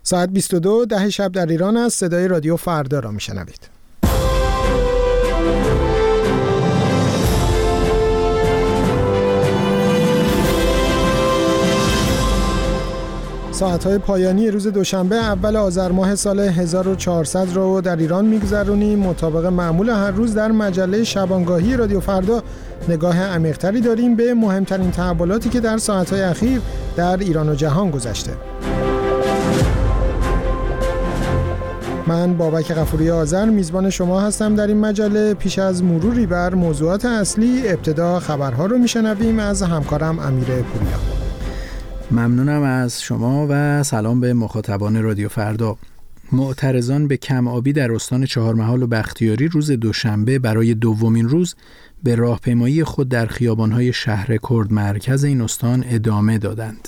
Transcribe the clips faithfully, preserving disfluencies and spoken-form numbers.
ساعت بیست و دو ده شب در ایران است. صدای رادیو فردا را میشنوید. ساعت‌های پایانی روز دوشنبه اول آذر ماه سال هزار و چهارصد رو در ایران می‌گذرونیم. مطابق معمول هر روز در مجله شبانگاهی رادیو فردا نگاه عمیق‌تری داریم به مهمترین تحولاتی که در ساعت‌های اخیر در ایران و جهان گذشته. من بابک غفوری آذر میزبان شما هستم در این مجله. پیش از مروری بر موضوعات اصلی ابتدا خبرها رو میشنویم از همکارم امیر پوریا. ممنونم از شما و سلام به مخاطبان رادیو فردا. معترضان به کم آبی در استان چهارمحال و بختیاری روز دوشنبه برای دومین روز به راهپیمایی خود در خیابان‌های شهر کرد مرکز این استان ادامه دادند.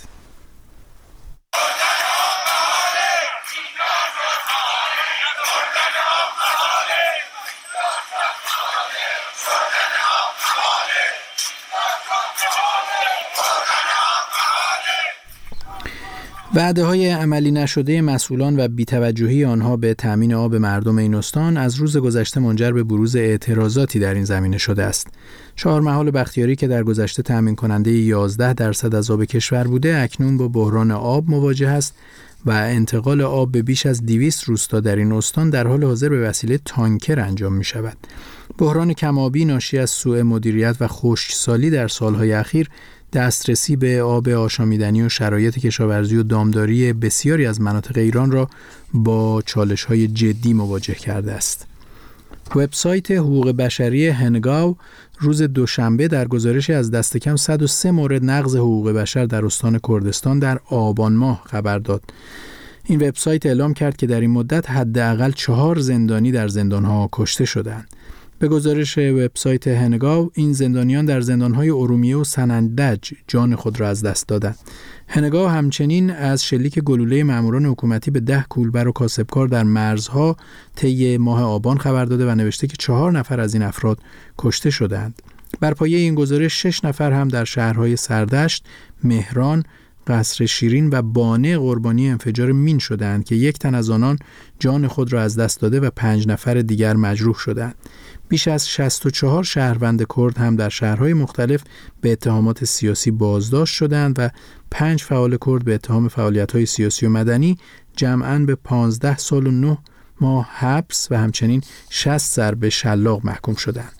وعده‌های عملی نشده مسئولان و بی‌توجهی آنها به تأمین آب مردم این استان از روز گذشته منجر به بروز اعتراضاتی در این زمینه شده است. چهارمحال و بختیاری که در گذشته تأمین کننده یازده درصد از آب کشور بوده، اکنون با بحران آب مواجه است و انتقال آب به بیش از دویست روستا در این استان در حال حاضر به وسیله تانکر انجام می شود. بحران کم‌آبی ناشی از سوء مدیریت و خشکسالی در سالهای اخیر دسترسی به آب آشامیدنی و شرایط کشاورزی و دامداری بسیاری از مناطق ایران را با چالش‌های جدی مواجه کرده است. وبسایت حقوق بشری هنگاو روز دوشنبه در گزارشی از دست کم صد و سه مورد نقض حقوق بشر در استان کردستان در آبان ماه خبر داد. این وبسایت اعلام کرد که در این مدت حداقل چهار زندانی در زندان‌ها کشته شدند. به گزارش وبسایت هنگاو، این زندانیان در زندان‌های ارومیه و سنندج جان خود را از دست دادند. هنگاو همچنین از شلیک گلوله ماموران حکومتی به ده کولبر و کاسبکار در مرزها طی ماه آبان خبر داده و نوشته که چهار نفر از این افراد کشته شدند. بر پایه این گزارش شش نفر هم در شهرهای سردشت، مهران، قصر شیرین و بانه قربانی انفجار مین شدند که یک تن از آنان جان خود را از دست داده و پنج نفر دیگر مجروح شدند. بیش از شصت و چهار شهروند کرد هم در شهرهای مختلف به اتهامات سیاسی بازداشت شدند و پنج فعال کرد به اتهام فعالیت‌های سیاسی و مدنی جمعاً به پانزده سال و نه ماه حبس و همچنین شصت ضرب شلاق محکوم شدند.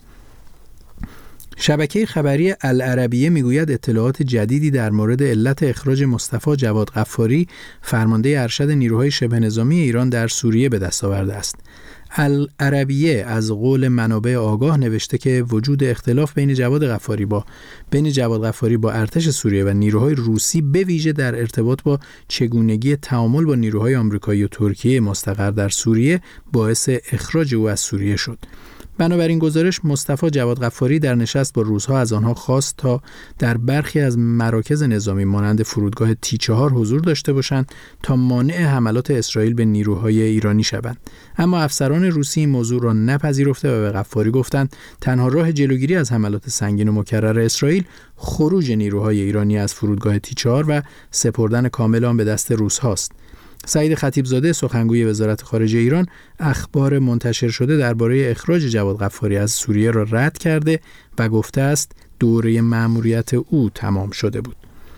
شبکه خبری العربیه میگوید اطلاعات جدیدی در مورد علت اخراج مصطفی جواد غفاری فرمانده ارشد نیروهای شبه نظامی ایران در سوریه به دست آورده است. العربیه از قول منابع آگاه نوشته که وجود اختلاف بین جواد غفاری با بین جواد غفاری با ارتش سوریه و نیروهای روسی به ویژه در ارتباط با چگونگی تعامل با نیروهای آمریکایی و ترکیه مستقر در سوریه باعث اخراج او از سوریه شد. بنابراین گزارش مصطفی جواد غفاری در نشست با روس‌ها از آنها خواست تا در برخی از مراکز نظامی مانند فرودگاه تی چهار حضور داشته باشند تا مانع حملات اسرائیل به نیروهای ایرانی شوند. اما افسران روسی این موضوع را نپذیرفته و به غفاری گفتند تنها راه جلوگیری از حملات سنگین و مکرر اسرائیل خروج نیروهای ایرانی از فرودگاه تی چهار و سپردن کامل آن به دست روس‌هاست. سعید خطیبزاده سخنگوی وزارت خارجه ایران اخبار منتشر شده درباره اخراج جواد غفاری از سوریه را رد کرده و گفته است دوره مأموریت او تمام شده بود.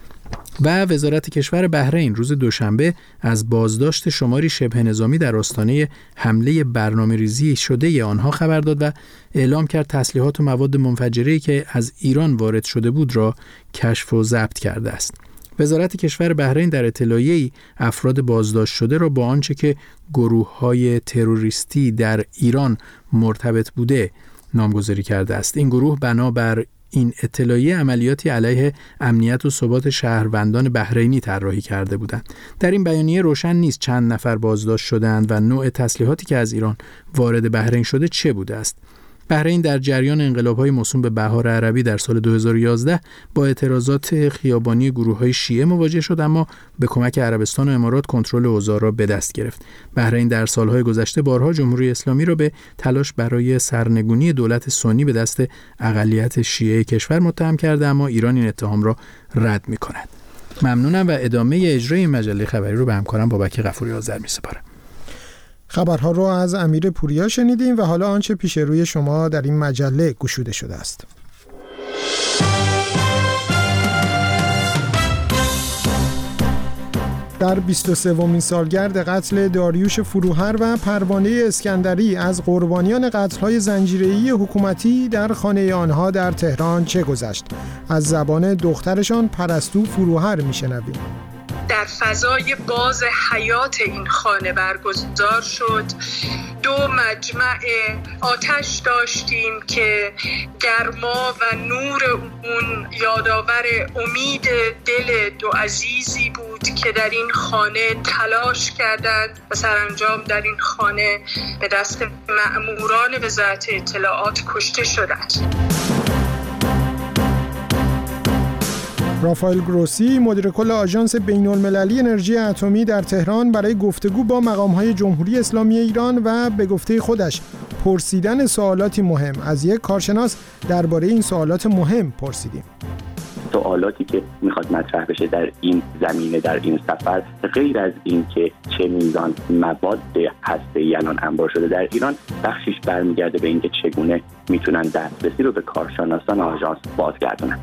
و وزارت کشور بحرین روز دوشنبه از بازداشت شماری شبه نظامی در آستانه حمله برنامه‌ریزی شده آنها خبر داد و اعلام کرد تسلیحات و مواد منفجره‌ای که از ایران وارد شده بود را کشف و ضبط کرده است. وزارت کشور بحرین در اطلاعیه‌ای افراد بازداشت شده را با آنچه که گروه‌های تروریستی در ایران مرتبط بوده نامگذاری کرده است. این گروه بنابر این اطلاعیه عملیاتی علیه امنیت و ثبات شهروندان بحرینی طراحی کرده بودند. در این بیانیه روشن نیست چند نفر بازداشت شدند و نوع تسلیحاتی که از ایران وارد بحرین شده چه بوده است. بحرین در جریان انقلاب‌های موسوم به بهار عربی در سال دو هزار و یازده با اعتراضات خیابانی گروه‌های شیعه مواجه شد، اما به کمک عربستان و امارات کنترل اوضاع را به دست گرفت. بحرین در سالهای گذشته بارها جمهوری اسلامی را به تلاش برای سرنگونی دولت سنی به دست اقلیت شیعه کشور متهم کرده، اما ایران این اتهام را رد می‌کند. ممنونم و ادامه اجرای مجله خبری رو به همکارم بابک غفوری آذر می‌سپارم. خبرها رو از امیر پوریا شنیدیم و حالا آنچه پیش روی شما در این مجله گشوده شده است. در بیست و سومین سالگرد قتل داریوش فروهر و پروانه اسکندری از قربانیان قتل‌های زنجیره‌ای حکومتی در خانه آنها در تهران چه گذشت؟ از زبان دخترشان پرستو فروهر میشنویم. در فضای باز حیات این خانه برگزار شد. دو مجمع آتش داشتیم که گرما و نور اون یادآور امید دل دو عزیزی بود که در این خانه تلاش کردند و سرانجام در این خانه به دست مأموران وزارت اطلاعات کشته شدند. رافائل گروسی مدیر کل آژانس بین‌المللی انرژی اتمی در تهران برای گفتگو با مقام‌های جمهوری اسلامی ایران و به گفته خودش پرسیدن سوالاتی مهم از یک کارشناس درباره این سوالات مهم پرسیدیم. سوالاتی که میخواد مطرح بشه در این زمینه، در این سفر، غیر از این که چه میزان مواد هسته‌ای الان انبار شده در ایران، بخشش برمیگرده به اینکه چگونه میتونن دسترسی رو به کارشناسان آژانس بازگردونن.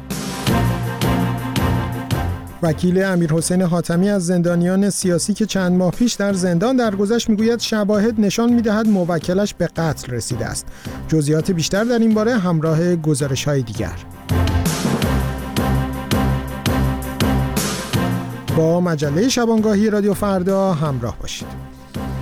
وکیل امیرحسین حاتمی از زندانیان سیاسی که چند ماه پیش در زندان درگذشت میگوید شواهد نشان میدهد موکلش به قتل رسیده است. جزئیات بیشتر در این باره همراه گزارش‌های دیگر. با مجله شبانگاهی رادیو فردا همراه باشید.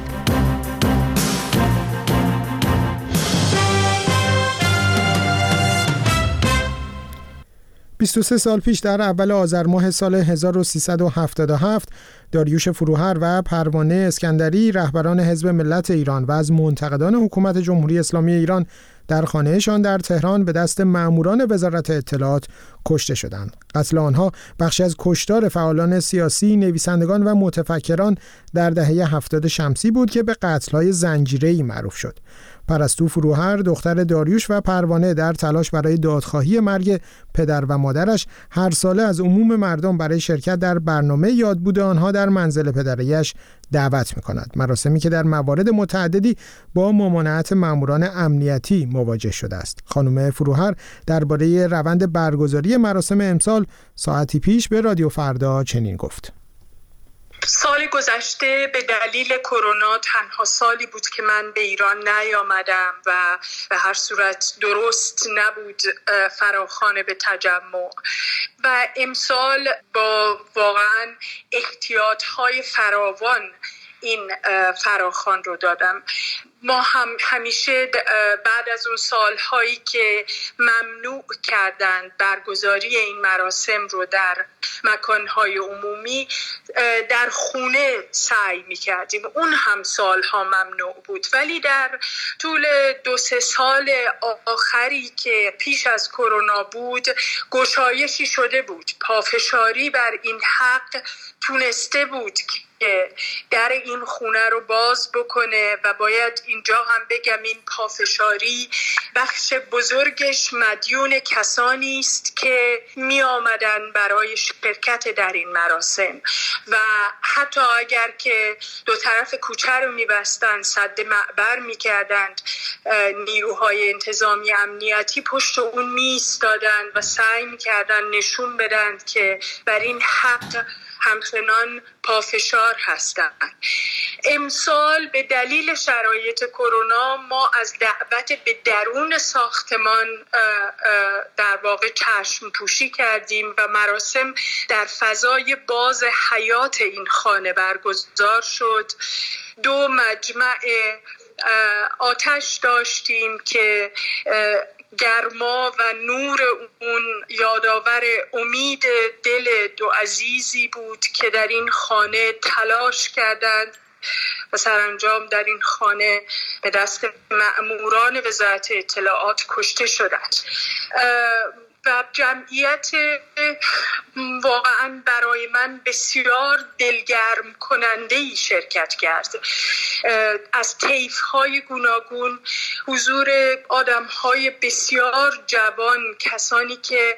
بیست و سه سال پیش در اول آذر ماه سال هزار و سیصد و هفتاد و هفت داریوش فروهر و پروانه اسکندری رهبران حزب ملت ایران و از منتقدان حکومت جمهوری اسلامی ایران در خانه‌شان در تهران به دست مأموران وزارت اطلاعات کشته شدند. قتل آنها بخشی از کشتار فعالان سیاسی، نویسندگان و متفکران در دهه هفتاد شمسی بود که به قتل‌های زنجیره‌ای معروف شد. پرستو فروهر دختر داریوش و پروانه در تلاش برای دادخواهی مرگ پدر و مادرش هر ساله از عموم مردم برای شرکت در برنامه یادبود آنها در منزل پدریش دعوت می‌کند. مراسمی که در موارد متعددی با ممانعت ماموران امنیتی مواجه شده است. خانم فروهر درباره روند برگزاری مراسم امسال ساعتی پیش به رادیو فردا چنین گفت: سال گذشته به دلیل کرونا تنها سالی بود که من به ایران نیامدم و به هر صورت درست نبود فراخوان به تجمع و امسال با واقعا احتیاطهای فراوان این فراخوان رو دادم. ما هم همیشه بعد از اون سالهایی که ممنوع کردند برگزاری این مراسم رو در مکانهای عمومی، در خونه سعی می‌کردیم. اون هم سالها ممنوع بود، ولی در طول دو سه سال آخری که پیش از کرونا بود گشایشی شده بود. پافشاری بر این حق تونسته بود که در این خونه رو باز بکنه و باید اینجا هم بگم این پافشاری بخش بزرگش مدیون کسانی است که می آمدن برای شرکت در این مراسم و حتی اگر که دو طرف کوچه رو می بستن، سد معبر می کردن، نیروهای انتظامی امنیتی پشت اون می ایستادن و سعی می کردن نشون بدن که بر این حق همچنان پافشار هستند. امسال به دلیل شرایط کرونا ما از دعوت به درون ساختمان در واقع چشم پوشی کردیم و مراسم در فضای باز حیات این خانه برگزار شد. دو مجمع آتش داشتیم که گرما و نور اون یادآور امید دل دو عزیزی بود که در این خانه تلاش کردند و سرانجام در این خانه به دست مأموران وزارت اطلاعات کشته شدند. و جمعیت واقعا برای من بسیار دلگرم کننده‌ای شرکت کرد. از طیف‌های گوناگون، حضور آدم‌های بسیار جوان، کسانی که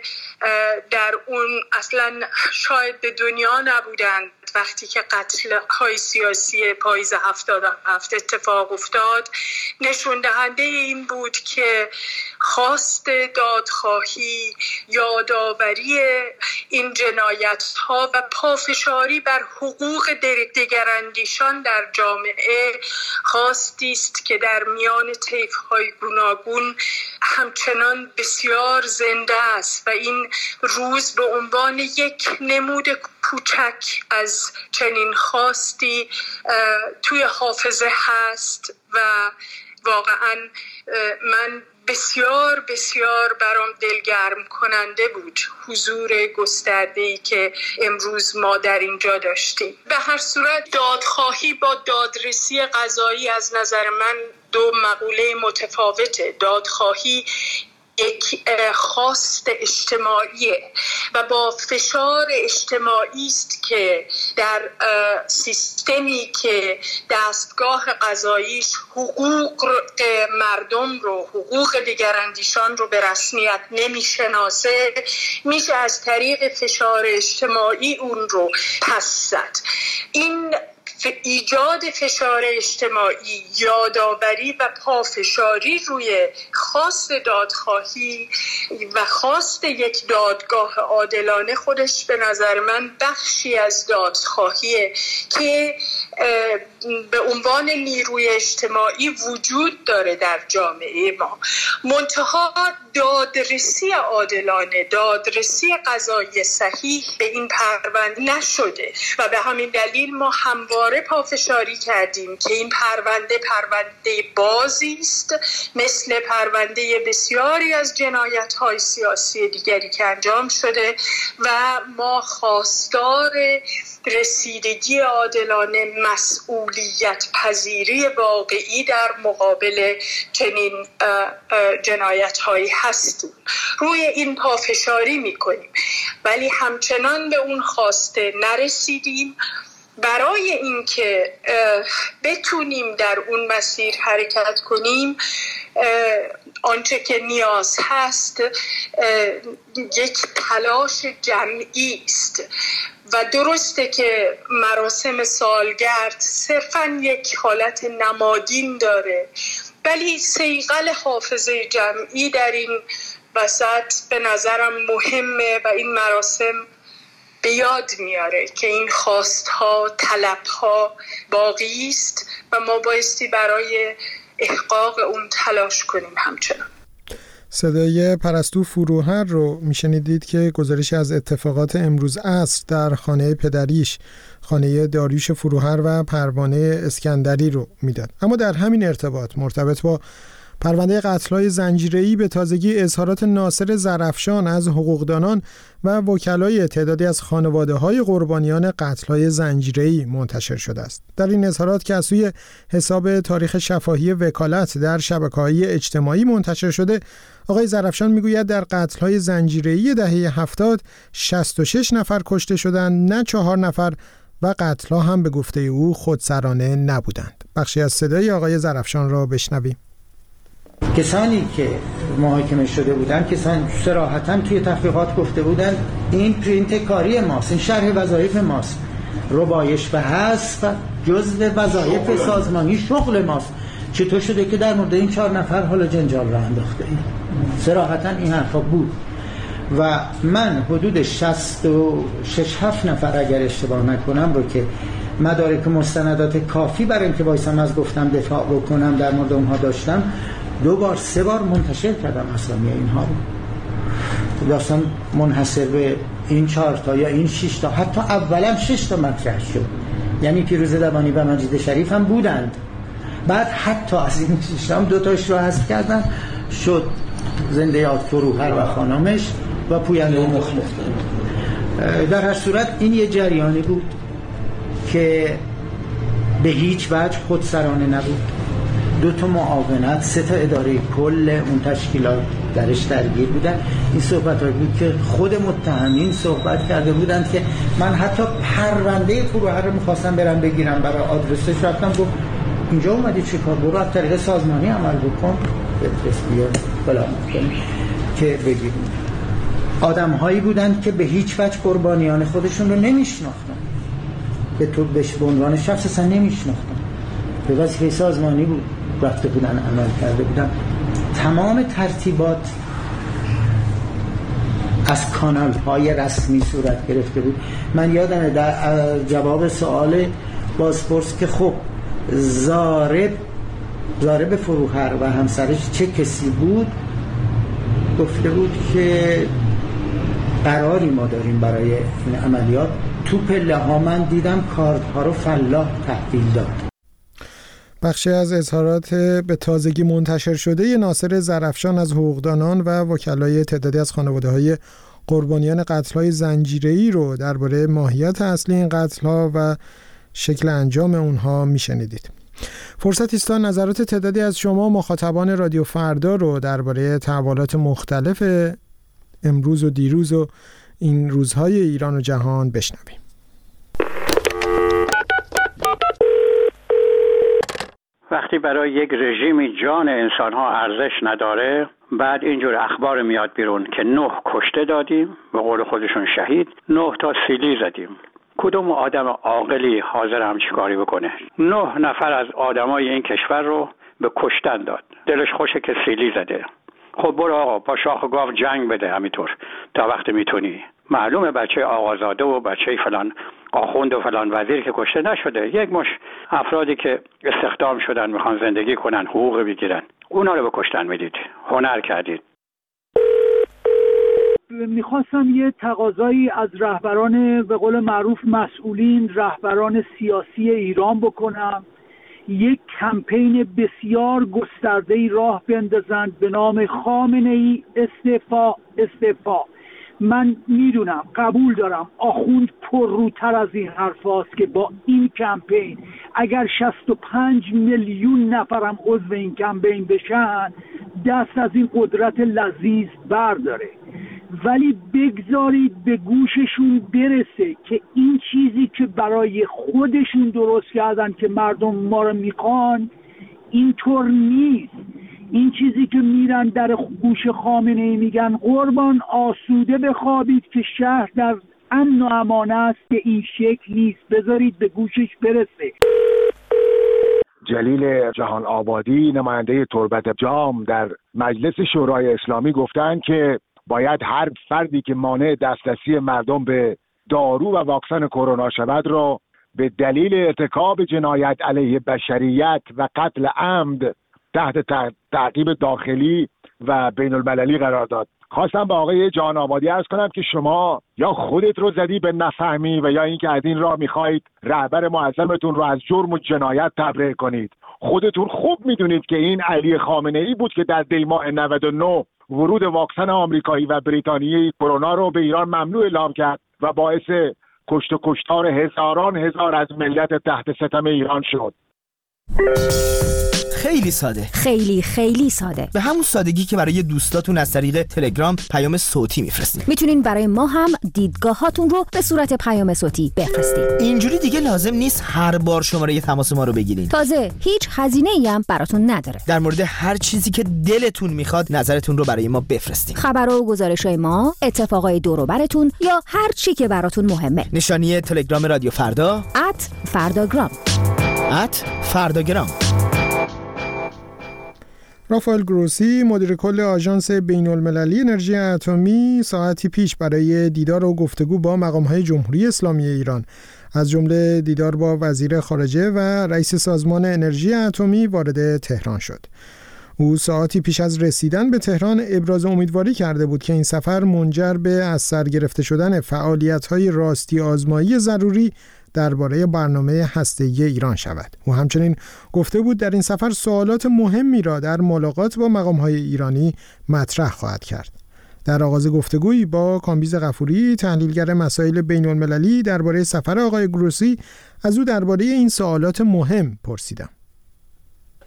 در اون اصلا شاید به دنیا نبودند وقتی که قتل‌های سیاسی پاییز هفتاد و هفت اتفاق افتاد، نشون دهنده این بود که خواست دادخواهی، یادآوری این جنایت‌ها و پافشاری بر حقوق دگراندیشان در جامعه خواستی است که در میان طیف‌های گوناگون همچنان بسیار زنده است و این روز به عنوان یک نمود کوچک از چنین خواستی توی حافظه هست و واقعا من بسیار بسیار برام دلگرم کننده بود حضور گسترده‌ای که امروز ما در اینجا داشتیم. به هر صورت دادخواهی با دادرسی قضایی از نظر من دو مقوله متفاوته. دادخواهی یک خواست اجتماعیه و با فشار اجتماعی است که در سیستمی که دستگاه قضاییش حقوق مردم رو، حقوق دیگراندیشان رو به رسمیت نمیشناسه، میشه از طریق فشار اجتماعی اون رو پس زد. این ایجاد فشار اجتماعی، یادآوری و پافشاری روی خواست دادخواهی و خواست یک دادگاه عادلانه خودش به نظر من بخشی از دادخواهیه که به عنوان نیروی اجتماعی وجود داره در جامعه ما. منتها دادرسی عادلانه، دادرسی قضایی صحیح به این پرونده نشده و به همین دلیل ما همواره پافشاری کردیم که این پرونده پرونده بازی است، مثل پرونده بسیاری از جنایت‌های سیاسی دیگری که انجام شده و ما خواستار رسیدگی عادلانه، مسئولیت پذیری واقعی در مقابل چنین جنایت‌هایی هستیم. روی این پافشاری می‌کنیم ولی همچنان به اون خواسته نرسیدیم. برای اینکه بتونیم در اون مسیر حرکت کنیم آنچه که نیاز هست یک تلاش جمعی است و درسته که مراسم سالگرد صرفاً یک حالت نمادین داره ولی صیقل حافظه جمعی در این وسط به نظرم مهمه و این مراسم به یاد میاره که این خواستها، طلبها باقی است و ما بایستی برای احقاق اون تلاش کنیم. همچنان صدای پرستو فروهر رو میشنیدید که گزارشی از اتفاقات امروز عصر در خانه پدریش، خانه داریوش فروهر و پروانه اسکندری رو میداد. اما در همین ارتباط مرتبط با پرونده قتل‌های زنجیره‌ای به تازگی اظهارات ناصر زرافشان از حقوقدانان و وکلای تعدادی از خانواده‌های قربانیان قتل‌های زنجیره‌ای منتشر شده است. در این اظهارات که از سوی حساب تاریخ شفاهی وکالت در شبکه‌های اجتماعی منتشر شده، آقای زرافشان میگوید در قتل‌های زنجیره‌ای دهه هفتاد شصت و شش نفر کشته شدند، نه چهار نفر، و قتل‌ها هم به گفته او خودسرانه نبودند. بخشی از صدای آقای زرافشان را بشنویم. کسانی که محاکمه شده بودند، کسانی صراحتاً توی تحقیقات گفته بودند این پرینت کاری ماست، این شرح وظایف ماست، ربایش و حذف جزء وظایف سازمانی شغل ماست. چطور شده که در مورد این چهار نفر حالا جنجال را انداخته ایم؟ صراحتاً این حرفا بود و من حدود شصت و شش هفت نفر اگر اشتباه نکنم رو که مدارک مستندات کافی برای اینکه وایسم از گفتم دفاع بکنم در مورد اونها داشتم، دو بار سه بار منتشر کردم اسامی اینها رو. داستان منحصر به این چهار تا یا این شش تا، حتی اولا شش تا مطرح شد، یعنی پیروز دبانی و مجید شریف هم بودند. بعد حتی از این شش تا هم دو تاش رو حذف کردن، شد زنده یاد فروهر و خانمش و پوینده مخلف. در هر صورت این یه جریانی بود که به هیچ وجه خودسرانه نبود دو تا معاونت، سه تا اداره کل اون تشکیلات درش درگیر بودن. این صحبت های بود که خود متهمین صحبت کرده بودند که من حتی پرونده فروهر رو میخواستم برم بگیرم، برای آدرسش رفتم، گفت اینجا اومدی چیکار؟ برو از طریق سازمانی عمل بکن، بفرست بیا فلان که بگیریم. آدم هایی بودند که به هیچ وجه قربانیان خودشون رو نمیشناختن، به تو به عنوان شخص اصلا نمیشناختن، به وظیفه سازمانی بود رفته بودن عمل کرده بودن. تمام ترتیبات از کانال های رسمی صورت گرفته بود. من یادمه در جواب سوال بازپرس که خب زارب زارب فروهر و همسرش چه کسی بود، گفته بود که قراری ما داریم برای این عملیات. تو پله ها من دیدم کارت ها رو فلاح تحویل داد. بخشی از اظهارات به تازگی منتشر شده ناصر ظرفشان از حقوقدانان و وکلای تعدادی از خانواده‌های قربانیان قتل‌های زنجیره‌ای رو درباره ماهیت اصلی این قتل‌ها و شکل انجام اونها میشنیدید. فرصتی است تا نظرات تعدادی از شما مخاطبان رادیو فردا رو درباره تحولات مختلف امروز و دیروز و این روزهای ایران و جهان بشنویم. وقتی برای یک رژیمی جان انسان‌ها ارزش نداره، بعد اینجور اخبار میاد بیرون که نه کشته دادیم، به قول خودشون شهید، نه تا سیلی زدیم. کدوم آدم عاقلی حاضر هم چیکاری بکنه؟ نه نفر از آدمای این کشور رو به کشتن داد. دلش خوشه که سیلی زده. خب برو آقا با شاخ گاو جنگ بده همینطور تا وقتی میتونی. معلومه بچه آقازاده و بچه فلان آخوند و فلان وزیر که کشته نشده، یک مش افرادی که استخدام شدن میخوان زندگی کنن، حقوق بگیرن، اونا رو به کشتن میدید. هنر کردید. میخواستم یه تقاضایی از رهبران به قول معروف مسئولین، رهبران سیاسی ایران بکنم، یک کمپین بسیار گسترده‌ای راه بندازند به نام خامنه‌ای استعفا استعفا. من میدونم، قبول دارم آخوند پرروتر از این حرف هاست که با این کمپین اگر شصت و پنج میلیون نفرم عضو این کمپین بشن دست از این قدرت لذیذ برداره، ولی بگذارید به گوششون برسه که این چیزی که برای خودشون درست کردن که مردم ما رو میخوان اینطور نیست. این چیزی که میرن در گوش خامنه‌ای میگن قربان آسوده بخوابید که شهر در امن و امان است، که این شکل نیست. بذارید به گوشش برسه. جلیل جهان آبادی، نماینده تربت جام، در مجلس شورای اسلامی گفتن که باید هر فردی که مانع دسترسی مردم به دارو و واکسن کرونا شود را به دلیل ارتکاب جنایت علیه بشریت و قتل عمد تحت تعقیب داخلی و بین المللی قرار داد. خواستم با آقای جهان آبادی عرض کنم که شما یا خودت رو زدی به نفهمی و یا اینکه از این راه میخواهید رهبر معظمتون رو از جرم و جنایت تبرئه کنید. خودتون خوب میدونید که این علی خامنه‌ای بود که در دی ماه نود و نه ورود واکسن آمریکایی و بریتانیایی کرونا رو به ایران ممنوع اعلام کرد و باعث کشت و کشتار هزاران هزار از ملت تحت ستم ایران شد. خیلی ساده، خیلی خیلی ساده، به همون سادگی که برای دوستاتون از طریق تلگرام پیام صوتی میفرستین. میتونین برای ما هم دیدگاهاتون رو به صورت پیام صوتی بفرستین. اینجوری دیگه لازم نیست هر بار شماره تماس ما رو بگیرین. تازه هیچ هزینه‌ای هم براتون نداره. در مورد هر چیزی که دلتون میخواد نظرتون رو برای ما بفرستین. خبرها و گزارش‌های ما، اتفاقای دور و براتون یا هر چی که براتون مهمه. نشانی تلگرام رادیو فردا ات فرداگرام ات فرداگرام. رافائل گروسی، مدیر کل آژانس بین‌المللی انرژی اتمی، ساعتی پیش برای دیدار و گفتگو با مقام‌های جمهوری اسلامی ایران از جمله دیدار با وزیر خارجه و رئیس سازمان انرژی اتمی وارد تهران شد. او ساعتی پیش از رسیدن به تهران ابراز امیدواری کرده بود که این سفر منجر به از سر گرفته شدن فعالیت‌های راستی آزمایی ضروری درباره برنامه هسته‌ای ایران شود. او همچنین گفته بود در این سفر سوالات مهمی را در ملاقات با مقام‌های ایرانی مطرح خواهد کرد. در آغاز گفتگویی با کامبیز غفوری، تحلیلگر مسائل بین‌المللی، درباره سفر آقای گروسی از او درباره این سوالات مهم پرسیدم.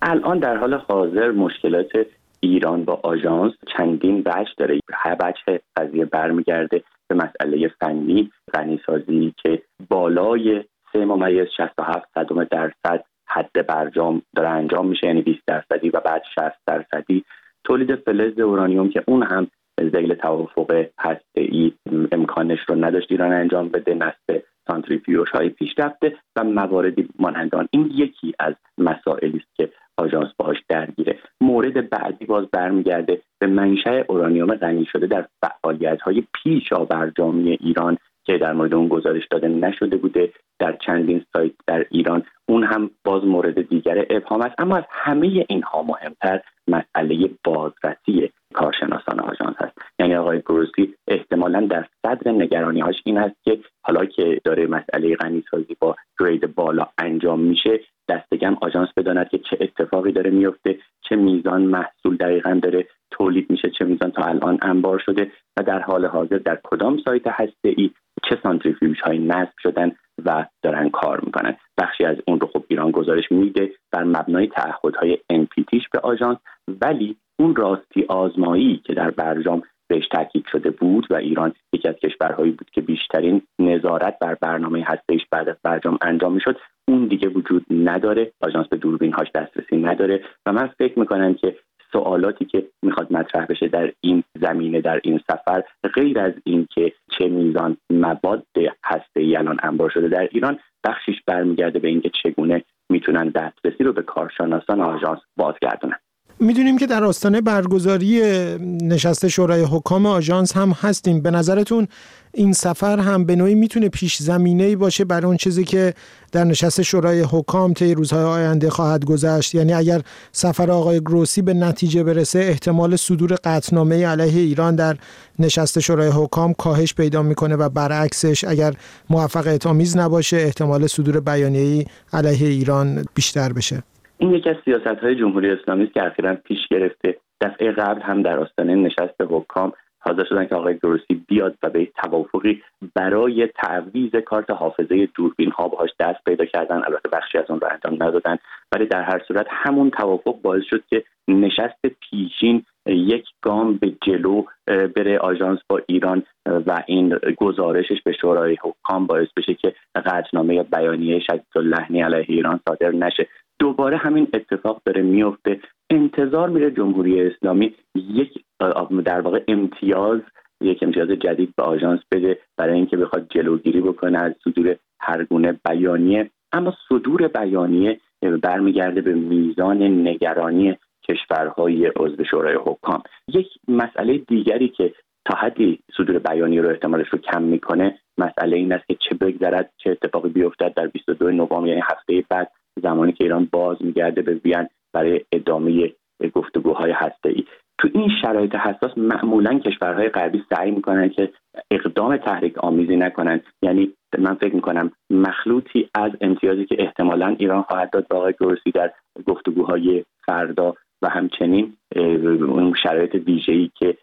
الان در حال حاضر مشکلات ایران با آژانس چندین وجه داره. هر وجه قضیه برمیگرده به مسئله فنی غنیسازی که بالای سه ممیز شصت و هفت صدم درصد حد برجام داره انجام میشه، یعنی بیست درصدی و بعد شصت درصدی تولید فلز اورانیوم که اون هم ذیل توافق هسته‌ای امکانش رو نداشت ایران انجام بده، نصب سانتریفیوژ های پیشرفته و مواردی مانند آن. این یکی از مسائلی است که آژانس باهاش درگیره. مورد بعدی باز برمیگرده به منشأ اورانیوم غنی شده در فعالیت‌های پیشا برجامی ایران که در مورد اون گزارش داده نشده بوده در چندین سایت در ایران. اون هم باز مورد دیگر ابهام است. اما از همه اینها مهمتر مسئله بازرسی کارشناسان آژانس هست. یعنی آقای گروسی احتمالاً در صدر نگرانی‌هاش این هست که حالا که داره مسئله غنیسازی با گرید بالا انجام میشه، دست کم آژانس بداند که چه اتفاقی داره میفته، چه میزان محصول دقیقاً داره تولید میشه، چه میزان تا الان انبار شده و در حال حاضر در کدام سایت هسته‌ای چه سانتریفیوژ های نصب شدن و دارن کار میکنن. بخشی از اون رو خب ایران گزارش میده بر مبنای تعهدهای ان پی تیش به آژانس، ولی اون راستی آزمایی که در برجام بهش تاکید شده بود و ایران یکی از کشورهایی بود که بیشترین نظارت بر برنامه هسته‌ایش بعد از برجام انجام میشد، اون دیگه وجود نداره. آژانس به دوربین‌هاش دسترسی نداره و من فکر میکنم که سوالاتی که میخواد مطرح بشه در این زمینه در این سفر، غیر از این که چه میزان مواد هسته‌ای الان انبار شده در ایران، بخشیش برمیگرده به اینکه چگونه میتونن دسترسی رو به کارشناسان آژانس بازگردونن. میدونیم که در آستانه برگزاری نشست شورای حکام آژانس هم هستیم. به نظرتون این سفر هم به نوعی میتونه پیش زمینه‌ای باشه برای اون چیزی که در نشست شورای حکام طی روزهای آینده خواهد گذشت؟ یعنی اگر سفر آقای گروسی به نتیجه برسه، احتمال صدور قطعنامه علیه ایران در نشست شورای حکام کاهش پیدا میکنه و برعکسش اگر موفقیت آمیز نباشه، احتمال صدور بیانیه‌ای علیه ایران بیشتر بشه. این یکی از سیاست‌های جمهوری اسلامی است که اخیراً پیش گرفته. دفعه قبل هم در آستانه نشست حکام حاضر شدن که آقای گروسی بیاد و به توافقی برای تعویض کارت حافظه دوربین‌ها باهاش دست پیدا کردن. البته بخشی از اون رو انجام ندادن، ولی در هر صورت همون توافق باعث شد که نشست پیشین یک گام به جلو بره آژانس با ایران و این گزارشش به شورای حکام باعث بشه که قطعنامه یا بیانیه شدیداللحنی علیه ایران صادر نشه. دوباره همین اتفاق داره میفته. انتظار میره جمهوری اسلامی یک در واقع امتیاز یک امتیاز جدید به آژانس بده برای اینکه بخواد جلوگیری بکنه از صدور هر گونه بیانیه. اما صدور بیانیه برمیگرده به میزان نگرانی کشورهای عضو شورای حکام. یک مسئله دیگری که تا حدی صدور بیانیه رو احتمالش رو کم میکنه مسئله این است که چه بگذرد چه اتفاقی بیفتد در بیست و دوم نوامبر، یعنی هفته بعد، زمانی که ایران باز میگرده به وین برای ادامه گفتگوهای هسته‌ای. تو این شرایط حساس معمولا کشورهای غربی سعی میکنن که اقدام تحریک آمیزی نکنن. یعنی من فکر میکنم مخلوطی از امتیازی که احتمالاً ایران خواهد داد به آقای گروسی در گفتگوهای فردا و همچنین اون شرایط ویژه‌ای که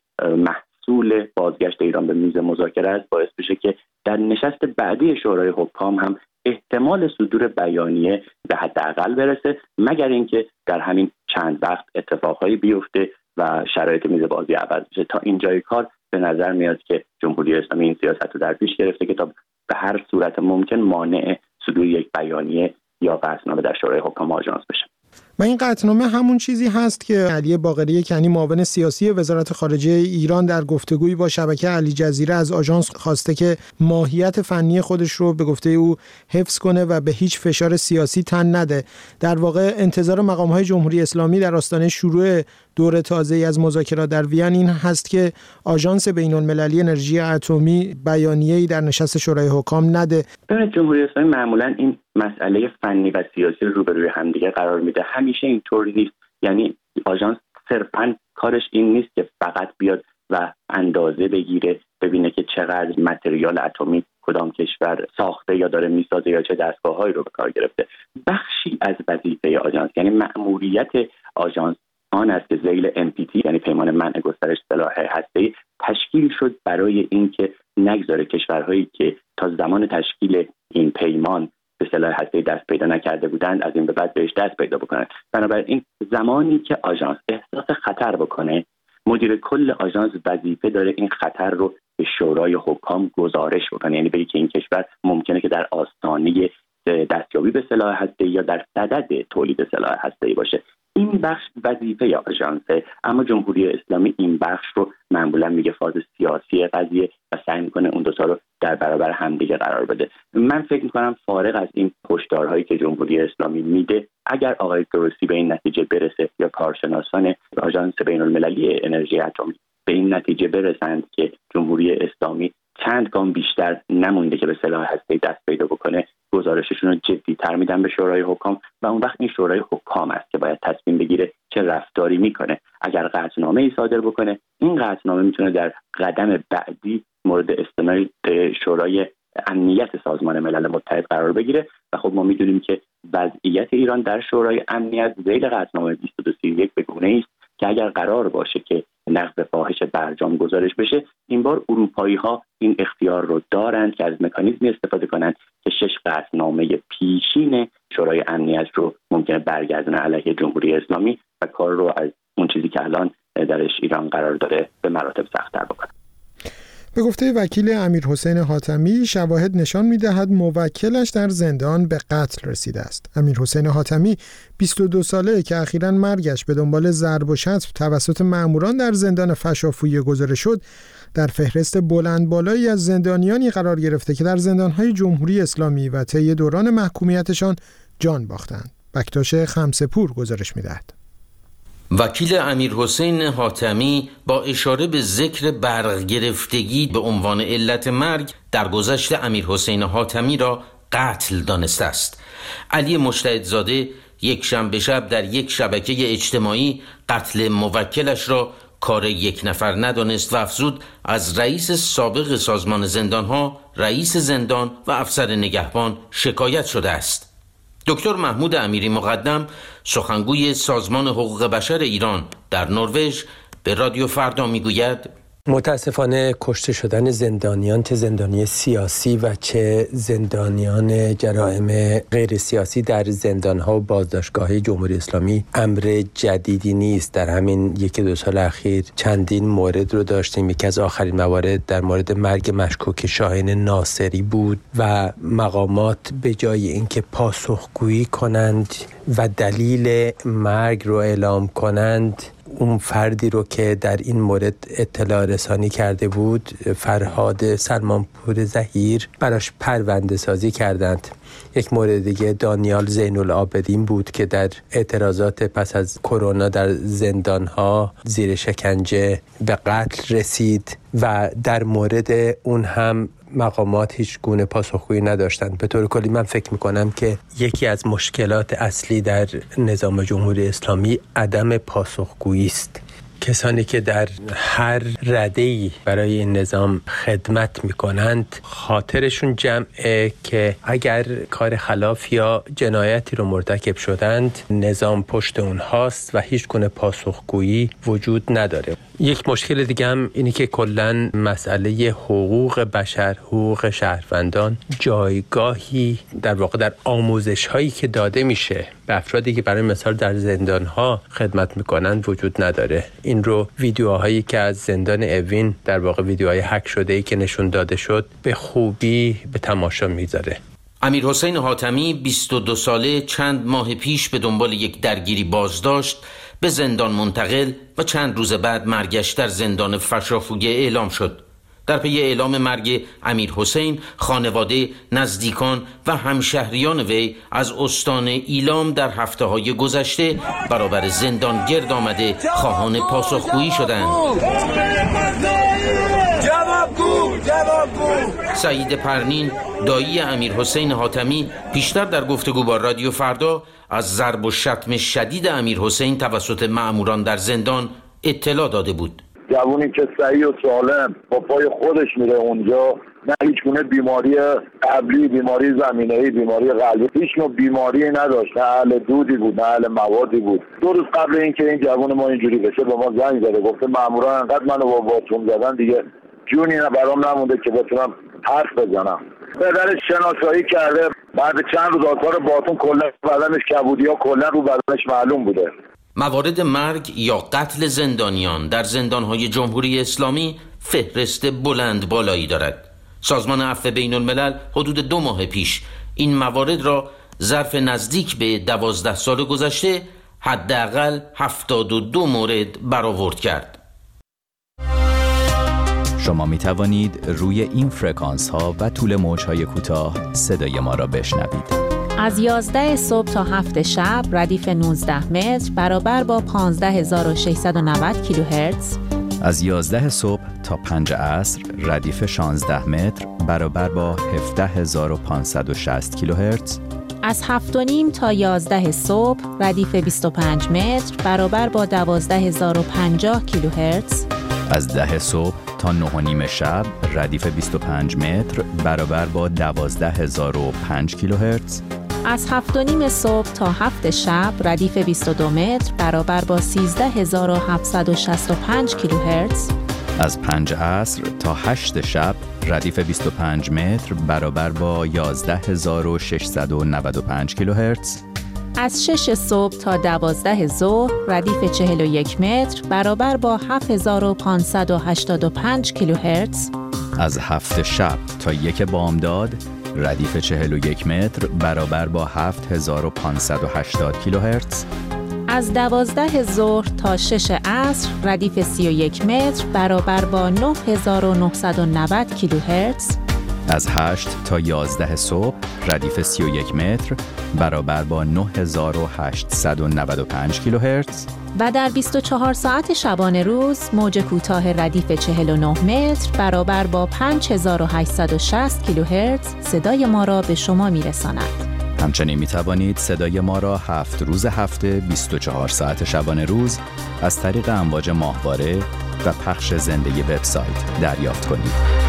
محصول بازگشت ایران به میز مذاکره است باعث بشه که در نشست بعدی شورای حکام هم احتمال صدور بیانیه به حداقل برسه، مگر اینکه در همین چند وقت اتفاقهایی بیفته و شرایط میز بازی عوض بشه. تا اینجای کار به نظر میاد که جمهوری اسلامی این سیاست رو در پیش گرفته که تا به هر صورت ممکن مانع صدور یک بیانیه یا قطعنامه در شورای حکام آژانس بشه. و این قطعنامه همون چیزی هست که علی باقری کنی معاون سیاسی وزارت خارجه ایران در گفتگویی با شبکه الجزیره از آژانس خواسته که ماهیت فنی خودش رو به گفته او حفظ کنه و به هیچ فشار سیاسی تن نده. در واقع انتظار مقام‌های جمهوری اسلامی در آستانه شروع دور تازه‌ای از مذاکرات در وین این هست که آژانس بین‌المللی انرژی اتمی بیانیه‌ای در نشست شورای حکام نده. ببینید جمهوری اسلامی معمولاً این مسئله فنی و سیاسی رو روبروی همدیگه قرار میده. همیشه اینطور نیست. یعنی آژانس صرفاً کارش این نیست که فقط بیاد و اندازه بگیره ببینه که چقدر متریال اتمی کدام کشور ساخته یا داره میسازه یا چه دستگاه‌هایی رو به کار گرفته. بخشی از وظیفه آژانس، یعنی مأموریت آژانس، آن است که ذیل ان پی تی یعنی پیمان منع گسترش سلاح هسته‌ای تشکیل شد برای اینکه نگذاره کشورهایی که تا زمان تشکیل این پیمان به سلاح هسته‌ای دست پیدا نکرده بودند از این به بعد بهش دست پیدا بکنند. بنابراین زمانی که آژانس احساس خطر بکنه، مدیر کل آژانس وظیفه داره این خطر رو به شورای حکام گزارش بکنه، یعنی بگه که این کشور ممکنه که در آستانه دستیابی به سلاح هسته‌ای یا در صدد تولید سلاح هسته‌ای باشه. این بخش وظیفه آژانسه، اما جمهوری اسلامی این بخش رو معمولا میگه فاز سیاسی قضیه و سعی میکنه اون دو تا رو در برابر همدیگه قرار بده. من فکر میکنم فارغ از این هشدارهایی که جمهوری اسلامی میده، اگر آقای گروسی به این نتیجه برسه یا کارشناسان آژانس بین‌المللی انرژی اتمی به این نتیجه برسند که جمهوری اسلامی چند گام بیشتر نمونده که به سلاح هسته‌ای دست پیدا بکنه، گزارششون رو جدی‌تر میدن به شورای حکام و اون وقت این شورای حکام است که باید تصمیم بگیره چه رفتاری میکنه. اگر قطعنامه‌ای صادر بکنه، این قطعنامه میتونه در قدم بعدی مورد استناد شورای امنیت سازمان ملل متحد قرار بگیره و خب ما میدونیم که وضعیت ایران در شورای امنیت ذیل قطعنامه بیست و دو سی و یک به گونه‌ای است که اگر قرار باشه که نقض فاحش برجام گزارش بشه، این بار اروپایی‌ها این اختیار رو دارند که از مکانیزمی استفاده کنند که شش قطعنامه پیشین شورای امنیت رو ممکنه برگردونه علیه جمهوری اسلامی و کار رو از اون چیزی که الان درش ایران قرار داره به مراتب سخت‌تر بکنه. به گفته وکیل امیرحسین حاتمی، شواهد نشان می‌دهد موکلش در زندان به قتل رسیده است. امیرحسین حاتمی بیست و دو ساله که اخیراً مرگش به دنبال ضرب و شتم توسط مأموران در زندان فشافویه گذاشته شد، در فهرست بلند بالایی از زندانیانی قرار گرفته که در زندان‌های جمهوری اسلامی و طی دوران محکومیتشان جان باختند. بکتاش خمسه‌پور گزارش می‌دهد. وکیل امیرحسین حاتمی با اشاره به ذکر برق گرفتگی به عنوان علت مرگ در گذشت امیرحسین حاتمی را قتل دانسته است. علی مجتهدزاده یک شنبه شب در یک شبکه اجتماعی قتل موکلش را کار یک نفر ندانست و افزود از رئیس سابق سازمان زندانها، رئیس زندان و افسر نگهبان شکایت شده است. دکتر محمود امیری مقدم، سخنگوی سازمان حقوق بشر ایران در نروژ، به رادیو فردا میگوید متاسفانه کشته شدن زندانیان، چه زندانی سیاسی و چه زندانیان جرائم غیر سیاسی در زندان‌ها و بازداشتگاه‌های جمهوری اسلامی امر جدیدی نیست. در همین یکی دو سال اخیر چندین مورد رو داشتیم. یکی از آخرین موارد در مورد مرگ مشکوک شاهین ناصری بود و مقامات به جای اینکه پاسخگویی کنند و دلیل مرگ رو اعلام کنند، اون فردی رو که در این مورد اطلاع رسانی کرده بود، فرهاد سلمانپور ظهیر، براش پرونده سازی کردند. یک مورد دیگه دانیال زین‌العابدین بود که در اعتراضات پس از کرونا در زندان‌ها زیر شکنجه به قتل رسید و در مورد اون هم مقامات هیچ گونه پاسخگویی نداشتند. به طور کلی من فکر میکنم که یکی از مشکلات اصلی در نظام جمهوری اسلامی عدم پاسخگویی است. کسانی که در هر رده‌ای برای این نظام خدمت میکنند خاطرشون جمعه که اگر کار خلاف یا جنایتی رو مرتکب شدند، نظام پشت اونهاست و هیچ گونه پاسخگویی وجود نداره. یک مشکل دیگه هم اینی که کلاً مسئله حقوق بشر، حقوق شهروندان جایگاهی در واقع در آموزش هایی که داده میشه به افرادی که برای مثال در زندان ها خدمت میکنند وجود نداره. این رو ویدیوهایی که از زندان اوین، در واقع ویدیوهای هک شده ای که نشون داده شد، به خوبی به تماشا میذاره. امیرحسین حاتمی بیست و دو ساله چند ماه پیش به دنبال یک درگیری بازداشت به زندان منتقل و چند روز بعد مرگش در زندان فشافویه اعلام شد. در پی اعلام مرگ امیرحسین، خانواده، نزدیکان و همشهریان وی از استان ایلام در هفته‌های گذشته برابر زندان گرد آمده خواهان پاسخگویی شدند. سعید پرنین، دایی امیرحسین حاتمی، پیشتر در گفتگو با رادیو فردا از ضرب و شتم شدید امیرحسین توسط مأموران در زندان اطلاع داده بود. جوونی که صحیح و سالم با پای خودش میره اونجا، نه هیچ گونه بیماری قبلی، بیماری زمینه‌ای، بیماری قلبی، هیچ نوع بیماری نداشت، نه اهل دودی بود، نه اهل موادی بود. دو روز قبل اینکه این جوون ما اینجوری بشه به ما زنگ زده، گفته ماموران انقدر منو با باتوم زدن دیگه جونی نه برام نمونده که بتونم حرف بزنم. پدرش شناسایی کرده، بعد چند روز آثار باتون کلا بدنش کبودی‌ها کلا رو بدنش معلوم بوده. موارد مرگ یا قتل زندانیان در زندان‌های جمهوری اسلامی فهرست بلند بالایی دارد. سازمان عفو بین الملل حدود دو ماه پیش این موارد را ظرف نزدیک به دوازده سال گذشته حداقل هفتاد و دو مورد برآورد کرد. شما می توانید روی این فرکانس ها و طول موج های کوتاه صدای ما را بشنوید. از یازده صبح تا هفت شب ردیف نوزده متر برابر با پانزده هزار و ششصد و نود کیلوهرتز. از یازده صبح تا پنج عصر ردیف شانزده متر برابر با هفده هزار و پانصد و شصت کیلوهرتز. از هفت و نیم تا یازده صبح ردیف بیست و پنج متر برابر با دوازده هزار و پنجاه کیلوهرتز. از ده صبح تا نه و نیم شب ردیف بیست و پنج متر برابر با دوازده هزار و پنج کیلوهرتز. از هفت و نیم صبح تا هفت شب ردیف بیست و دو متر برابر با سیزده هزار و هفتصد و شصت و پنج کیلوهرتز. از پنج عصر تا هشت شب ردیف بیست و پنج متر برابر با یازده هزار و ششصد و نود و پنج کیلوهرتز. از شش صبح تا دوازده ظهر ردیف چهل و یک متر برابر با هفت هزار و پانصد و هشتاد و پنج کیلوهرتز. از هفت شب تا یک بامداد ردیف چهل و یک متر برابر با هفت هزار و پانصد و هشتاد کیلوهرتز. از دوازده ظهر تا شش عصر ردیف سی و یک متر برابر با نه هزار و نهصد و نود کیلوهرتز. از هشت تا یازده صبح ردیف سی و یک متر برابر با نه هزار و هشتصد و نود و پنج کیلوهرتز. و در بیست و چهار ساعت شبانه روز موج کوتاه ردیف چهل و نه متر برابر با پنج هزار و هشتصد و شصت کیلوهرتز صدای ما را به شما میرساند. همچنین می توانید صدای ما را هفت روز هفته بیست و چهار ساعت شبانه روز از طریق امواج ماهواره و پخش زنده وبسایت دریافت کنید.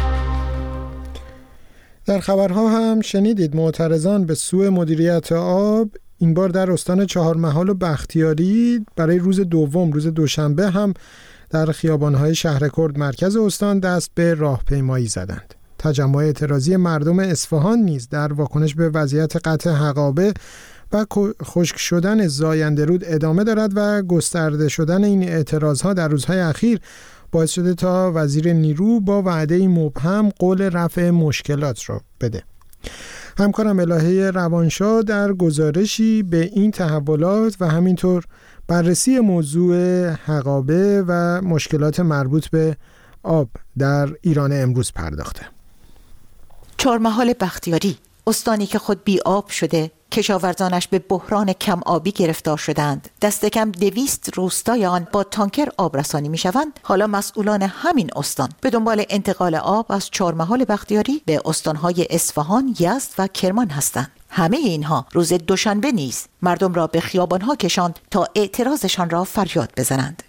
در خبرها هم شنیدید معترضان به سوء مدیریت آب این بار در استان چهارمحال و بختیاری برای روز دوم روز دوشنبه هم در خیابان‌های شهرکرد مرکز استان دست به راهپیمایی زدند. تجمع اعتراضی مردم اصفهان نیز در واکنش به وضعیت قطع حقابه و خشک شدن زاینده رود ادامه دارد و گسترده شدن این اعتراضها در روزهای اخیر باعث شده تا وزیر نیرو با وعده مبهم قول رفع مشکلات را بده. همکارم الهه روانشاه در گزارشی به این تحولات و همینطور بررسی موضوع حقابه و مشکلات مربوط به آب در ایران امروز پرداخته. چهارمحال بختیاری، استانی که خود بی آب شده، کشاورزانش به بحران کم آبی گرفتار شدند. دست کم دویست روستای آن با تانکر آب رسانی می شوند. حالا مسئولان همین استان به دنبال انتقال آب از چهارمحال بختیاری به استانهای اصفهان، یزد و کرمان هستند. همه اینها روز دوشنبه نیز مردم را به خیابانها کشاند تا اعتراضشان را فریاد بزنند.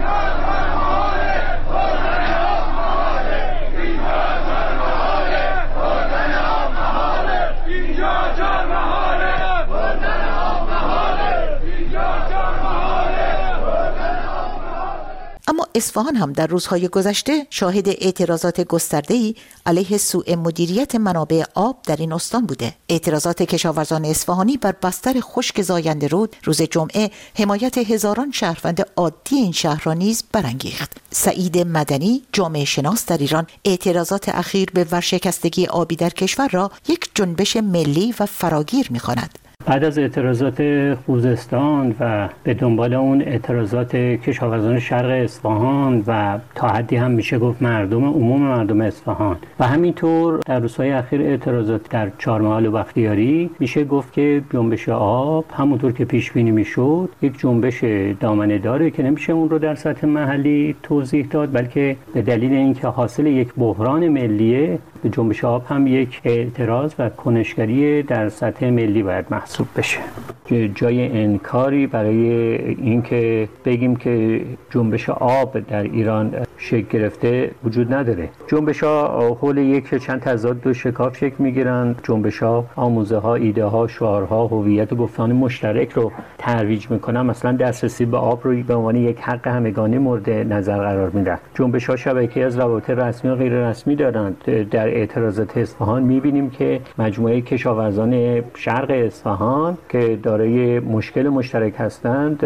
اما اصفهان هم در روزهای گذشته شاهد اعتراضات گسترده‌ای علیه سوء مدیریت منابع آب در این استان بوده. اعتراضات کشاورزان اصفهانی بر بستر خشک زاینده رود روز جمعه حمایت هزاران شهروند عادی این شهر را نیز برانگیخت. سعید مدنی، جامعه شناس در ایران، اعتراضات اخیر به ورشکستگی آبی در کشور را یک جنبش ملی و فراگیر می‌خواند. بعد از اعتراضات خوزستان و به دنبال اون اعتراضات کشاورزان شرق اصفهان و تا حدی هم میشه گفت مردم عموم مردم اصفهان و همینطور در روزهای اخیر اعتراضات در چهارمحال و بختیاری، میشه گفت که جنبش آب همونطور که پیش بینی میشد یک جنبش دامنه داره که نمیشه اون رو در سطح محلی توضیح داد، بلکه به دلیل اینکه حاصل یک بحران ملیه، جنبش آب هم یک اعتراض و کنشگری در سطح ملی باید محسوب بشه. جای انکاری برای اینکه بگیم که جنبش آب در ایران شکل گرفته وجود نداره. جنبش‌ها حول یک چند تضاد دو شکاف شکل می‌گیرند. جنبش‌ها آموزه‌ها، ایده‌ها، شعارها، هویت و گفتمان مشترک رو ترویج می‌کنن. مثلا دسترسی به آب رو به عنوان یک حق همگانی مورد نظر قرار میدن. جنبش‌ها شبکه‌ای از روابط رسمی و غیر رسمی دارند. در اعتراضات اصفهان می‌بینیم که مجموعه کشاورزان شرق اصفهان که دارای مشکل مشترک هستند،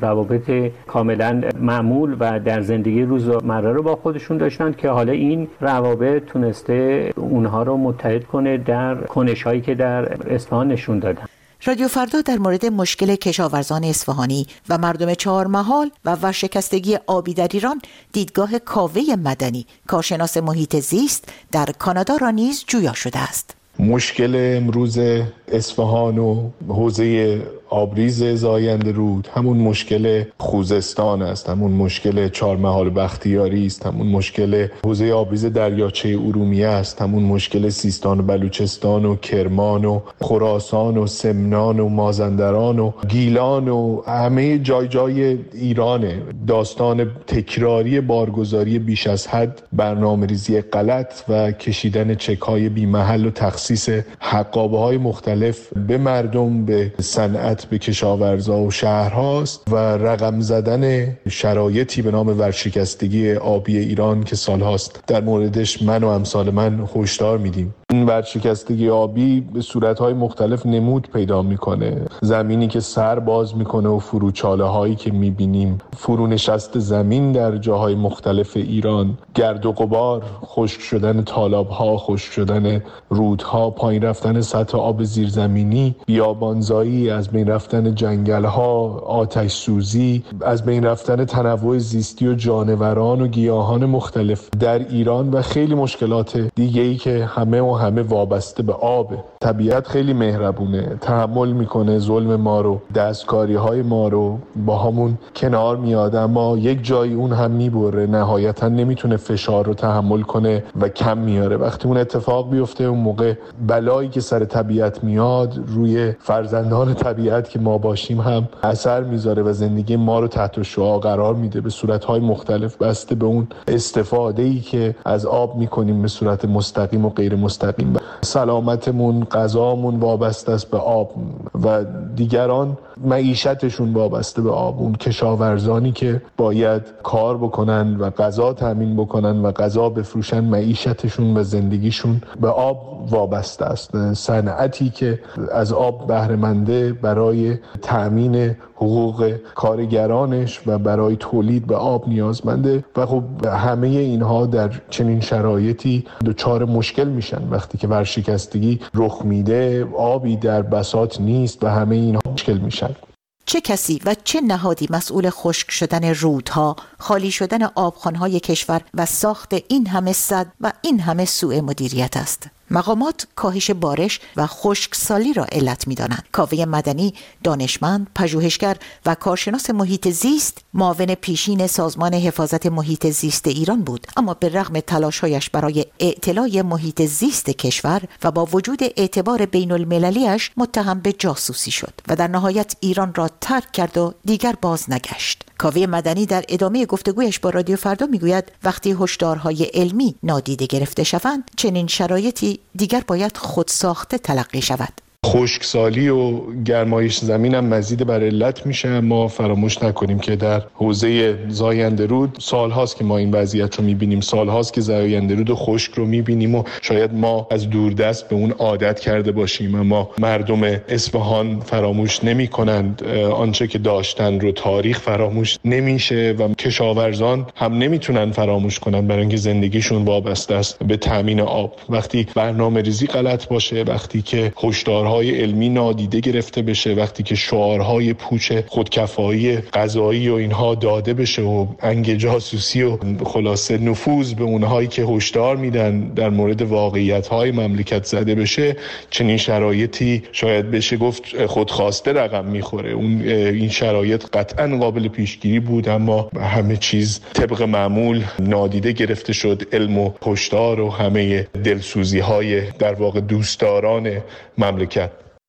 روابط کاملا معمول و در زندگی روزمره رو با خودشون داشتند که حالا این روابط تونسته اونها رو متحد کنه در کنش‌هایی که در اصفهان نشون دادن. رادیو فردا در مورد مشکل کشاورزان اصفهانی و مردم چهارمحال و ورشکستگی آبی در ایران دیدگاه کاوه مدنی، کارشناس محیط زیست در کانادا را نیز جویا شده است. مشکل امروز اصفهان و حوزه آبریز زاینده رود همون مشکل خوزستان است، همون مشکل چهارمحال بختیاری است، همون مشکل حوزه آبریز دریاچه ارومیه است، همون مشکل سیستان و بلوچستان و کرمان و خراسان و سمنان و مازندران و گیلان و همه جای جای ایرانه. داستان تکراری بارگذاری بیش از حد، برنامه‌ریزی غلط و کشیدن چک‌های بی‌محل و تخصیص حقابه‌های مختلف به مردم، به صنعت، به کشاورزا و شهرهاست و رقم زدن شرایطی به نام ورشکستگی آبی ایران که سالهاست در موردش من و امثال من هشدار میدیم. این ورشکستگی آبی به صورت‌های مختلف نمود پیدا میکنه. زمینی که سر باز میکنه و فروچاله هایی که میبینیم، فرونشست زمین در جاهای مختلف ایران، گرد و غبار، خشک شدن تالاب‌ها، خشک شدن رودها، پایین رفتن سطح آب زیرزمینی، بیابانزایی، از بین رفتن جنگل‌ها، آتش سوزی، از بین رفتن تنوع زیستی و جانوران و گیاهان مختلف در ایران و خیلی مشکلات دیگه‌ای که همه و همه وابسته به آب. طبیعت خیلی مهربونه، تحمل میکنه ظلم ما رو، دستکاری‌های ما رو، با همون کنار میاد، اما یک جایی اون هم میبره، نهایتا نمیتونه فشار رو تحمل کنه و کم میاره. وقتی اون اتفاق بیفته، اون موقع بلایی که سر طبیعت میاد روی فرزندان طبیعت که ما باشیم هم اثر میذاره و زندگی ما رو تحت شعاع قرار میده به صورت‌های مختلف، بسته به اون استفاده‌ای که از آب میکنیم به صورت مستقیم و غیر مستقیم. سلامتمون، غذامون وابسته است به آب و دیگران معیشتشون وابسته به آب. اون کشاورزانی که باید کار بکنن و غذا تامین بکنن و غذا بفروشن، معیشتشون و زندگیشون به آب وابسته است. صنعتی که از آب بهره منده برای تامین حقوق کارگرانش و برای تولید به آب نیازمنده و خب همه اینها در چنین شرایطی دچار مشکل میشن. وقتی که ورشکستگی رخ میده، آبی در بساط نیست و همه اینها مشکل میشن. چه کسی و چه نهادی مسئول خشک شدن رودها، خالی شدن آبخوان‌های کشور و ساخت این همه سد و این همه سوء مدیریت است؟ مقامات کاهش بارش و خشکسالی را علت می‌دانند. کاوه مدنی، دانشمند، پژوهشگر و کارشناس محیط زیست، معاون پیشین سازمان حفاظت محیط زیست ایران بود، اما به رغم تلاش‌هایش برای اعتلاء محیط زیست کشور و با وجود اعتبار بین‌المللی‌اش متهم به جاسوسی شد و در نهایت ایران را ترک کرد و دیگر باز نگشت. کاوه مدنی در ادامه گفتگویش با رادیو فردا میگوید وقتی هشدارهای علمی نادیده گرفته شوند، چنین شرایطی دیگر باید خودساخته تلقی شود. خشکسالی و گرمایش زمین هم مزید بر علت میشه. ما فراموش نکنیم که در حوزه زاینده رود سالهاست که ما این وضعیت رو میبینیم، سالهاست که زاینده رود خشک رو میبینیم و شاید ما از دوردست به اون عادت کرده باشیم، اما مردم اصفهان فراموش نمیکنند آنچه که داشتن رو. تاریخ فراموش نمیشه و کشاورزان هم نمیتونن فراموش کنن، برای اینکه زندگیشون وابسته است به تامین آب. وقتی برنامه‌ریزی غلط باشه، وقتی که هشدار های علمی نادیده گرفته بشه، وقتی که شعارهای پوچ خودکفایی غذایی و اینها داده بشه و انگ جاسوسی و خلاصه نفوذ به اونهایی که هشدار میدن در مورد واقعیت‌های مملکت زده بشه، چنین شرایطی شاید بشه گفت خودخواسته رقم میخوره. اون این شرایط قطعا قابل پیشگیری بود، اما همه چیز طبق معمول نادیده گرفته شد. علم و هشدار و همه دلسوزی‌های در واقع دوستداران مملکت.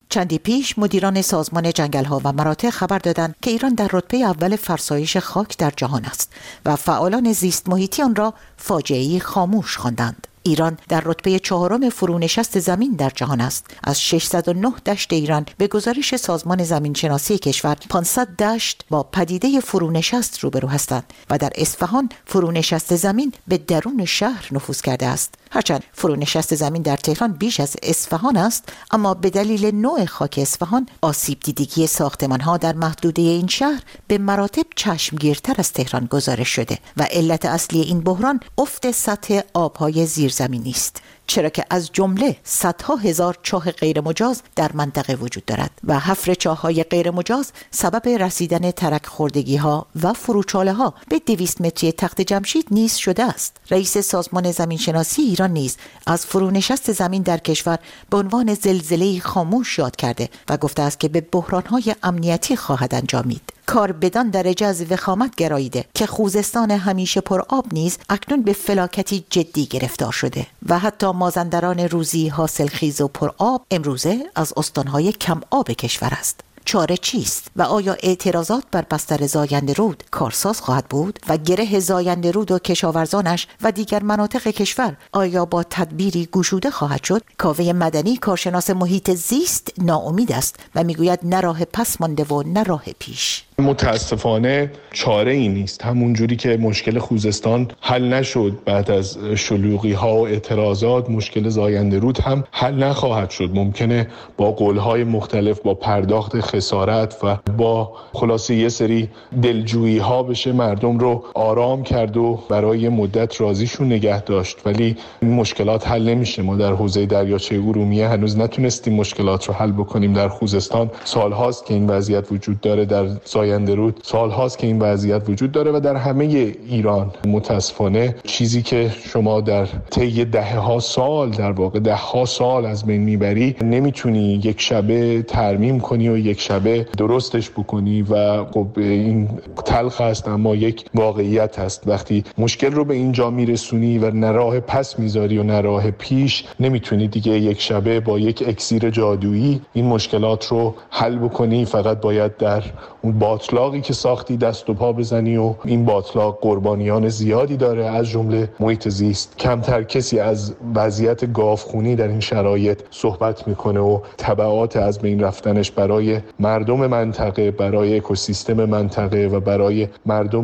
چندی پیش مدیران سازمان جنگل‌ها و مراتع خبر دادند که ایران در رتبه اول فرسایش خاک در جهان است و فعالان زیست محیطی آن را فاجعه‌ای خاموش خواندند. ایران در رتبه چهارم فرونشست زمین در جهان است. از ششصد و نه دشت ایران به گزارش سازمان زمینشناسی کشور پانصد دشت با پدیده فرونشست روبرو هستند و در اصفهان فرونشست زمین به درون شهر نفوذ کرده است. هرچند فرونشست زمین در تهران بیش از اصفهان است، اما به دلیل نوع خاک اصفهان آسیب دیدگی ساختمان‌ها در محدوده این شهر به مراتب چشمگیرتر از تهران گزارش شده و علت اصلی این بحران افت سطح آب‌های زیرزمینی است، چرا که از جمله صدها هزار چاه غیر مجاز در منطقه وجود دارد و حفر چاه‌های غیر مجاز سبب رسیدن ترک خوردگی‌ها و فروچاله‌ها به دویست متری تخت جمشید نیز شده است. رئیس سازمان زمینشناسی ایران نیز از فرونشست زمین در کشور به عنوان زلزله‌ای خاموش یاد کرده و گفته است که به بحران‌های امنیتی خواهد انجامید. کار بدان درجه از وخامت گراییده که خوزستان همیشه پر آب نیز اکنون به فلاکتی جدی گرفتار شده و حتی مازندران روزی حاصل خیز و پر آب امروزه از استانهای کم آب کشور است. چاره چیست و آیا اعتراضات بر بستر زاینده رود کارساز خواهد بود و گره زاینده رود و کشاورزانش و دیگر مناطق کشور آیا با تدبیری گشوده خواهد شد؟ کاوه مدنی کارشناس محیط زیست ناامید است و میگوید نه راه پس مانده و نه راه پیش. متاسفانه چاره ای نیست. همون جوری که مشکل خوزستان حل نشد بعد از شلوغی ها و اعتراضات، مشکل زاینده رود هم حل نخواهد شد. ممکنه با قولهای مختلف، با پرداخت خسارت و با خلاصه یه سری دلجویی ها بشه مردم رو آرام کرد و برای مدت راضیشون نگه داشت، ولی این مشکلات حل نمیشه. ما در حوزه دریاچه ارومیه هنوز نتونستیم مشکلات رو حل بکنیم. در خوزستان سالهاست که این وضعیت وجود داره، در زاینده رود سال هاست که این وضعیت وجود داره و در همه ایران. متاسفانه چیزی که شما در طی دهه ها سال، در واقع ده ها سال از بین میبری، نمیتونی یک شبه ترمیم کنی و یک شبه درستش بکنی و خب این تلخ است اما یک واقعیت هست. وقتی مشکل رو به اینجا میرسونی و نه راه پس میذاری و نه راه پیش، نمیتونی دیگه یک شبه با یک اکسیر جادویی این مشکلات رو حل بکنی. فقط باید در اون باطلاقی که ساختی دست و پا بزنی و این باطلاق قربانیان زیادی داره، از جمله محیط زیست. کمتر کسی از وضعیت گاوخونی در این شرایط صحبت میکنه و تبعات از بین رفتنش برای مردم منطقه، برای اکوسیستم منطقه و برای مردم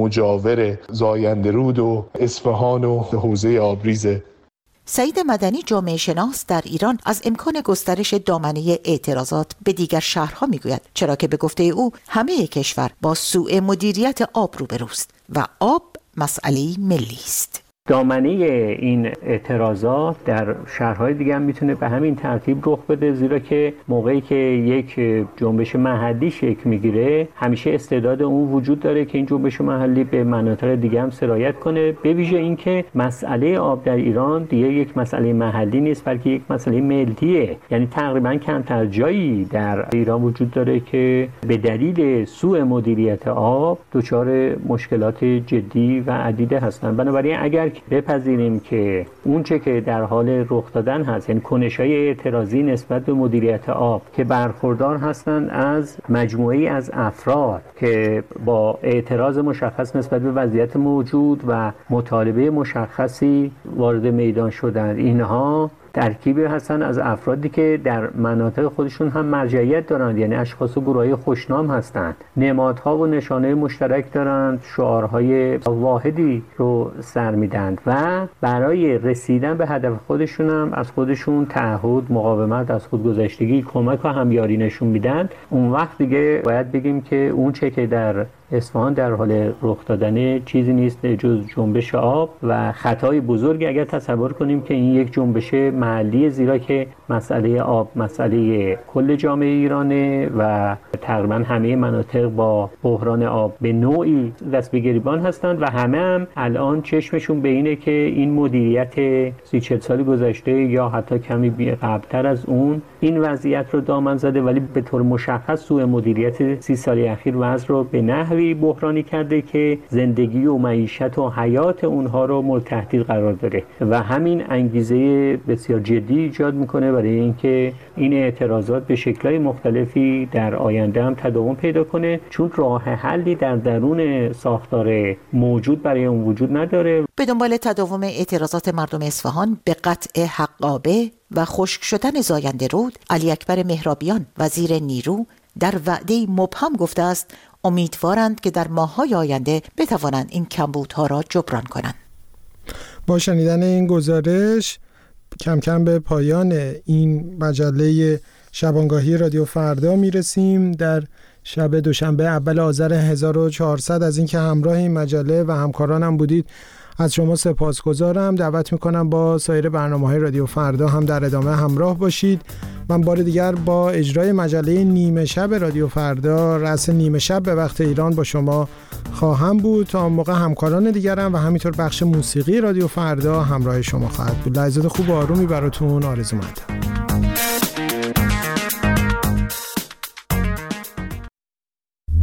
مجاور زاینده رود و اصفهان و حوزه آبریزه. سعید مدنی جامعه شناس در ایران از امکان گسترش دامنه اعتراضات به دیگر شهرها میگوید، چرا که به گفته او همه کشور با سوء مدیریت آب روبروست و آب مسئله ملی است. دامنه این اعتراضات در شهرهای دیگه هم میتونه به همین ترتیب رخ بده، زیرا که موقعی که یک جنبش محلی شکل میگیره همیشه استعداد اون وجود داره که این جنبش محلی به مناطق دیگه هم سرایت کنه. به ویژه اینکه مسئله آب در ایران دیگه یک مسئله محلی نیست بلکه یک مسئله ملیه، یعنی تقریبا کمتر جایی در ایران وجود داره که به دلیل سوء مدیریت آب دچار مشکلات جدی و عدیده هستن. بنابراین اگر بپذیریم که اون چه که در حال رخ دادن هست، یعنی کنش‌های اعتراضی نسبت به مدیریت آب که برخوردار هستند از مجموعه‌ای از افراد که با اعتراض مشخص نسبت به وضعیت موجود و مطالبه مشخصی وارد میدان شدند، اینها ترکیبی هستن از افرادی که در مناطق خودشون هم مرجعیت دارند، یعنی اشخاص و گروه‌های خوشنام هستند، نمادها و نشانه مشترک دارند، شعارهای واحدی رو سر میدند و برای رسیدن به هدف خودشون هم از خودشون تعهد، مقاومت، از خودگذشتگی، کمک و همیاری نشون میدن. اون وقت دیگه باید بگیم که اون چه که در اصفهان در حال رخ دادن چیزی نیست جز جنبش آب و خطای بزرگی اگر تصور کنیم که این یک جنبش محلی، زیرا که مسئله آب مسئله کل جامعه ایرانه و تقریبا همه مناطق با بحران آب به نوعی دست به گریبان هستند و همه هم الان چشمشون به اینه که این مدیریت سی چهل سال گذشته یا حتی کمی قبلتر از اون این وضعیت رو دامن زده، ولی به طور مشخص سوء مدیریت سی سال اخیر وضع رو به نحوی بحرانی کرده که زندگی و معیشت و حیات اونها رو مورد تهدید قرار داده و همین انگیزه بسیار جدی ایجاد میکنه برای اینکه این اعتراضات به شکل‌های مختلفی در آینده هم تداوم پیدا کنه، چون راه حلی در درون ساختار موجود برای اون وجود نداره. به دنبال تداوم اعتراضات مردم اصفهان به قطع حقابه و خشک شدن زاینده رود، علی اکبر مهرابیان وزیر نیرو در وعده مبهم گفته است امیدوارند که در ماه‌های آینده بتوانند این کمبودها را جبران کنند. با شنیدن این گزارش کم کم به پایان این مجله شبانگاهی رادیو فردا میرسیم. در شب دوشنبه اول آذر هزار و چهارصد از اینکه همراه این مجله و همکارانم بودید از شما سپاسگزارم. دعوت میکنم با سایر برنامه‌های رادیو فردا هم در ادامه همراه باشید. من بار دیگر با اجرای مجله نیمه شب رادیو فردا، رأس نیمه شب به وقت ایران، با شما خواهم بود. تا موقع همکاران دیگرم و همینطور بخش موسیقی رادیو فردا همراه شما خواهد بود. لحظات خوب و آرومی براتون آرزو مندم.